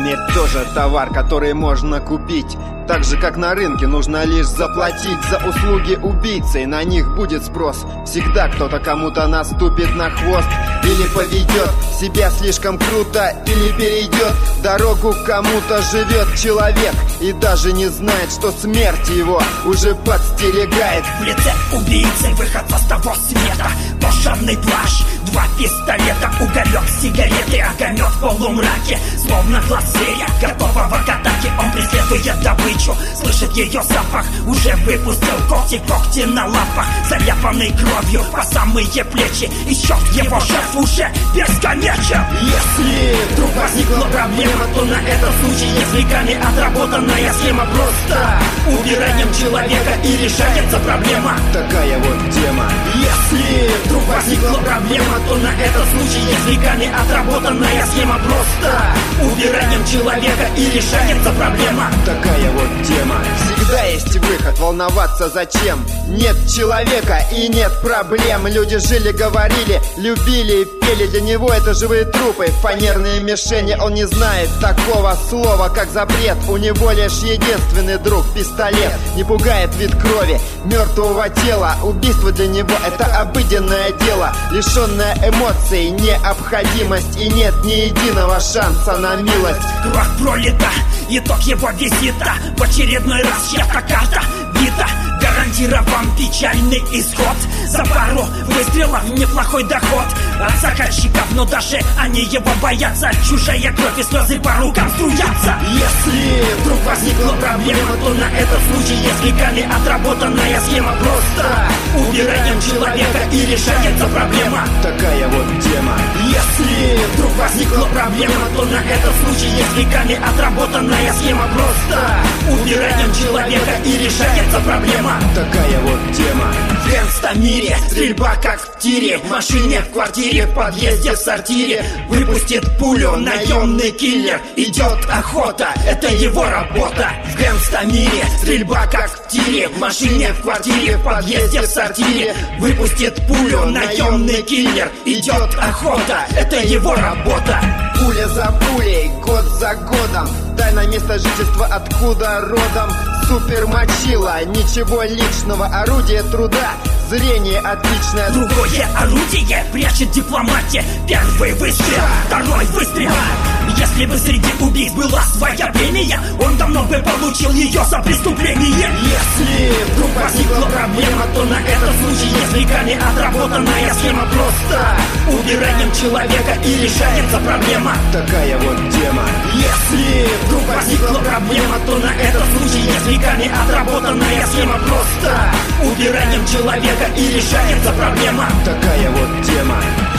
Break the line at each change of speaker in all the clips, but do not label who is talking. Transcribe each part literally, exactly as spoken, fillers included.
Медь тоже товар, который можно купить. Так же, как на рынке, нужно лишь заплатить за услуги убийцы, и на них будет спрос. Всегда кто-то кому-то наступит на хвост или поведет себя слишком круто, или перейдет дорогу кому-то. Живет человек и даже не знает, что смерть его уже подстерегает.
В лице убийцы выход с того света, кожаный плащ, два пистолета, уголек, сигареты, огонек в полумраке, словно глаз зверя, готового к атаке. Он преследует добычу, слышит ее запах, уже выпустил когти, когти на лапах, заляпанный кровью по самые плечи, и счет его жертв уже бесконечен. Если вдруг возникла проблема, то на этот случай есть веками отработанная схема. Просто убираем человека и решается проблема.
Такая вот тема.
Если вдруг возникла проблема, то на этот случай есть веками отработанная схема. Просто убираем человека и решается проблема.
Такая вот тема. Всегда есть выход, волноваться зачем? Нет человека и нет проблем. Люди жили, говорили, любили и пели. Для него это живые трупы, фанерные мишени. Он не знает такого слова, как запрет. У него лишь единственный друг — пистолет. Не пугает вид крови мертвого тела. Убийство для него — это обыденное дело, лишенное эмоций, необходимость. И нет ни единого шанса на милость.
Кровь пролита, итог его визита. В очередной раз чья-то карта бита. Гарантирован печальный исход. За пару выстрелов неплохой доход от заказчиков, но даже они его боятся. Чужая кровь и слезы по рукам струятся. Если вдруг возникла проблема, то на этот случай есть веками отработанная схема. Просто убираем человека и решается проблема.
Такая вот тема.
Если вдруг возникла проблема, то на этот случай есть веками отработанная схема. Просто убираем человека и решается проблема.
Такая вот тема.
В гангста-мире стрельба как в тире. В машине, в квартире, в подъезде, в сортире. Выпустит пулю наемный киллер. Идет охота, это его работа. В гангста-мире стрельба как в тире. В машине, в квартире, в подъезде, в сортире. Выпустит пулю наемный киллер. Идет охота, это его работа.
Пуля за пулей, год за годом. Тайна места жительства, откуда родом. Супер мочила, ничего личного, орудие труда, зрение отличное.
Другое орудие прячет дипломатия. Первый выстрел, второй выстрел. Если бы среди убийц была своя премия, он давно бы получил ее за преступление. Если вдруг возникла проблема, то на этот случай есть веками отработанная схема. Просто убираем человека и решается проблема.
Такая вот тема.
Если вдруг возникла проблема, то на этот случай есть веками отработанная схема. Просто убираем человека и решается проблема.
Такая вот тема.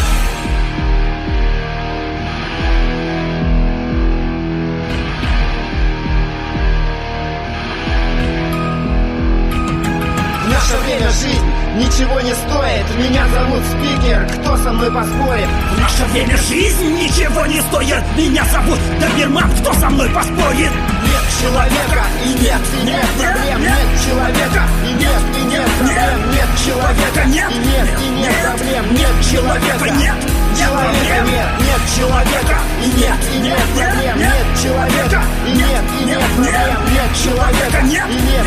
В наше время жизнь ничего не стоит. Меня зовут Спикер, кто со мной поспорит?
В наше время жизнь ничего не стоит. Меня зовут Доберман, кто со мной поспорит?
Нет человека и нет, и нет проблем. Нет человека и нет, и нет проблем. Нет человека,
нет,
и нет, и нет проблем. Нет человека,
нет,
человека нет, нет человека и нет, и нет проблем. Нет человека и нет, и нет проблем. Нет человека,
нет,
и нет,